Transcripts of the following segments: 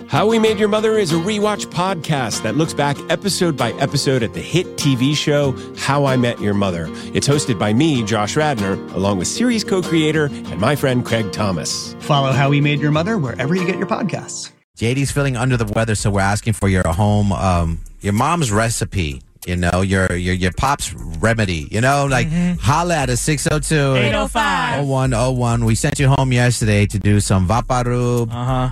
How We Made Your Mother is a rewatch podcast that looks back episode by episode at the hit TV show How I Met Your Mother. It's hosted by me, Josh Radnor, along with series co-creator and my friend Craig Thomas. Follow How We Made Your Mother wherever you get your podcasts. JD's feeling under the weather, so we're asking for your home, your mom's recipe. You know, your pop's remedy. You know, like holla at us 602-805-0101. We sent you home yesterday to do some vaporub,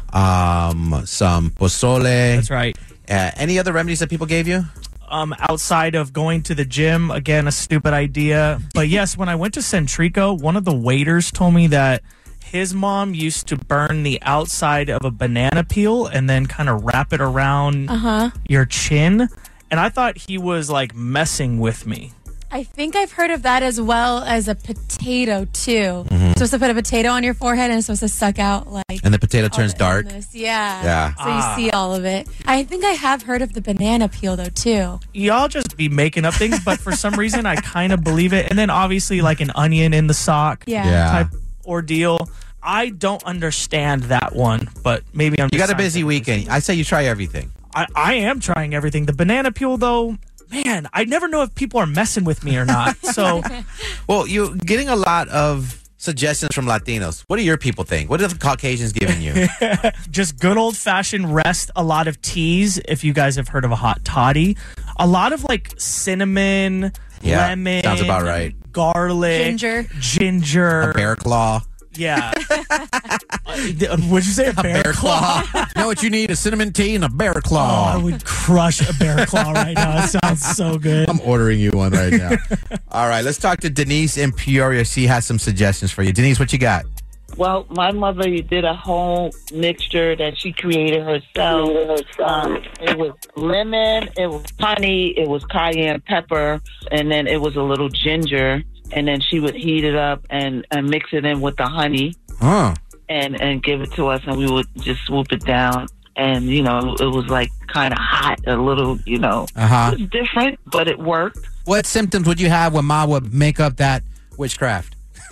some pozole. That's right. Any other remedies that people gave you? Outside of going to the gym, again, a stupid idea. But yes, when I went to Centrico, one of the waiters told me that his mom used to burn the outside of a banana peel and then kind of wrap it around your chin. And I thought he was, like, messing with me. I think I've heard of that as well as a potato, too. Supposed to put a potato on your forehead and it's supposed to suck out, like... And the potato turns dark? Yeah. So you see all of it. I think I have heard of the banana peel, though, too. Y'all just be making up things, but for some reason, I kind of believe it. And then, obviously, like an onion in the sock type ordeal. I don't understand that one, but maybe I'm just... You got a busy weekend. I say you try everything. I am trying everything. The banana peel, though, man, I never know if people are messing with me or not. So, well, you're getting a lot of suggestions from Latinos. What do your people think? What are the Caucasians giving you? Just good old-fashioned rest, a lot of teas, if you guys have heard of a hot toddy. A lot of, like, cinnamon, lemon. Sounds about right. Garlic. Ginger. A bear claw. Yeah. Would you say a bear claw? You know what you need? A cinnamon tea and a bear Oh, claw. I would crush a bear claw right now. It sounds so good. I'm ordering you one right now. All right, let's talk to Denise in Peoria. She has some suggestions for you. Denise, what you got? Well, my mother did a whole mixture that she created herself. It was lemon, it was honey, it was cayenne pepper, and then it was a little ginger. And then she would heat it up and mix it in with the honey and give it to us. And we would just swoop it down. And, you know, it was like kind of hot, a little, you know. It was different, but it worked. What symptoms would you have when Mom would make up that witchcraft?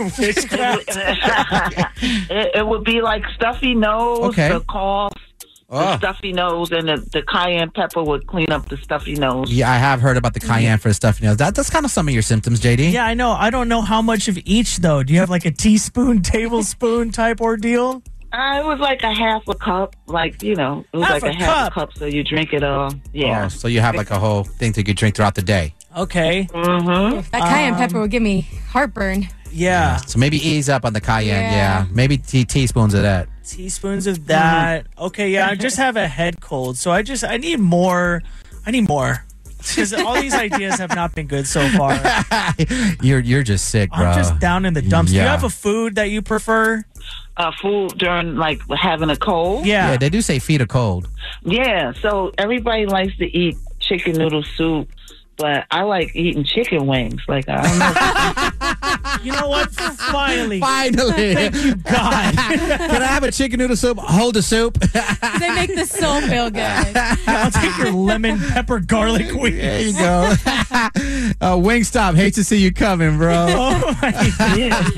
It would be like stuffy nose, the cough. The stuffy nose and the cayenne pepper would clean up the stuffy nose. Yeah, I have heard about the cayenne for the stuffy nose. That's kind of some of your symptoms, JD. Yeah, I know. I don't know how much of each, though. Do you have like a teaspoon, tablespoon type ordeal? It was like a half a cup. Like, you know, it was half a cup, so you drink it all. Yeah. Oh, so you have like a whole thing that you drink throughout the day. Okay. That cayenne pepper would give me heartburn. Yeah. So maybe ease up on the cayenne. Yeah. Maybe teaspoons of that. Teaspoons of that. Okay, yeah, I just have a head cold, so I need more. Because all these ideas have not been good so far. You're just sick, bro. I'm just down in the dumps. Do you have a food that you prefer? Food during, like, having a cold? Yeah, they do say feed a cold. Yeah, so everybody likes to eat chicken noodle soup, but I like eating chicken wings. Like, I don't know. You know what? Finally. Thank you, God. Can I have a chicken noodle soup? Hold the soup. They make the soul feel good. I'll take your lemon pepper garlic wings. There you go. Wingstop, hate to see you coming, bro. Oh, my God.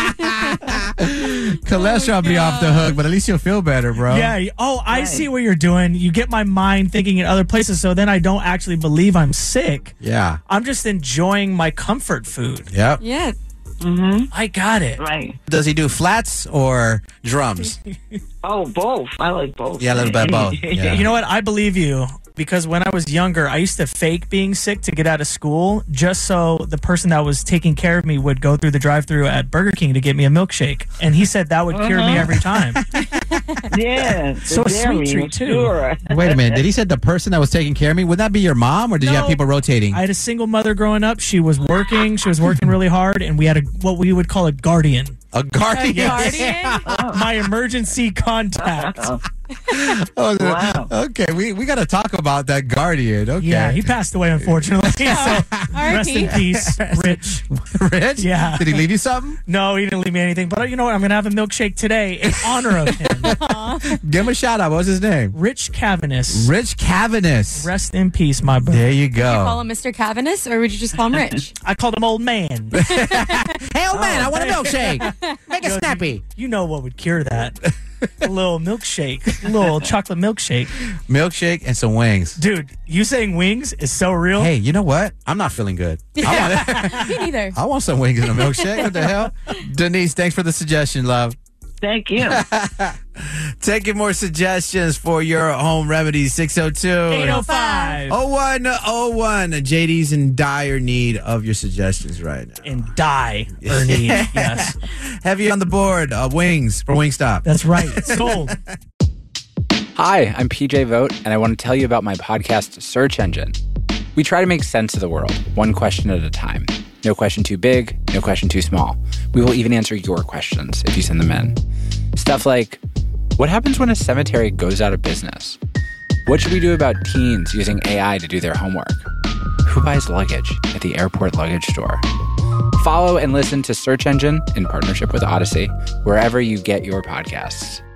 Cholesterol be off the hook, but at least you'll feel better, bro. Yeah. Oh, I see what you're doing. You get my mind thinking in other places, so then I don't actually believe I'm sick. Yeah. I'm just enjoying my comfort food. Yep. Yeah. I got it. Right. Does he do flats or drums? Oh, both. I like both. Yeah, a little bit of both. Yeah. You know what? I believe you. Because when I was younger, I used to fake being sick to get out of school just so the person that was taking care of me would go through the drive-thru at Burger King to get me a milkshake. And he said that would cure me every time. Yeah. So a sweet treat, too. Sure. Wait a minute. Did he say the person that was taking care of me? Would that be your mom, or did you have people rotating? I had a single mother growing up. She was working. She was working really hard. And we had what we would call a guardian. A guardian? My emergency contact. Oh, wow. Okay, we got to talk about that guardian. Okay. Yeah, he passed away, unfortunately. So rest in peace, Rich. Rich? Yeah. Did he leave you something? No, he didn't leave me anything. But you know what? I'm going to have a milkshake today in honor of him. Give him a shout out. What's his name? Rich Cavanis. Rich Cavanis. Rest in peace, my brother. There you go. Did you call him Mr. Cavanis, or would you just call him Rich? I called him old man. Hey, old man, I want a milkshake. Make it snappy. You know what would cure that? a little milkshake, a little chocolate milkshake. Milkshake and some wings. Dude, you saying wings is so real. Hey, you know what? I'm not feeling good. Me neither. I want some wings and a milkshake. What the hell? Denise, thanks for the suggestion, love. Thank you. Taking more suggestions for your home remedies. 602-805-0101. 805. JD's in dire need of your suggestions right now. And die or need. Yes. Heavy on the board. Wings for Wingstop. That's right. Sold. Hi, I'm PJ Vogt, and I want to tell you about my podcast, Search Engine. We try to make sense of the world, one question at a time. No question too big, no question too small. We will even answer your questions if you send them in. Stuff like, what happens when a cemetery goes out of business? What should we do about teens using AI to do their homework? Who buys luggage at the airport luggage store? Follow and listen to Search Engine in partnership with Odyssey, wherever you get your podcasts.